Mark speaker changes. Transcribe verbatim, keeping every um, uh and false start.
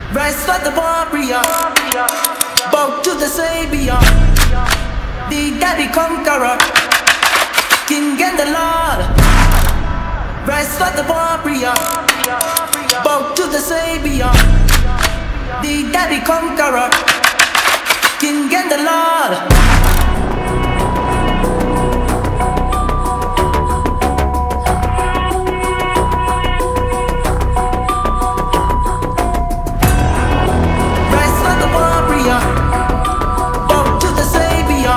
Speaker 1: Rise for the warrior, bow to the savior, the daddy conqueror, king and the lord. Rise for the warrior, bow to the savior, the daddy conqueror, king and the lord.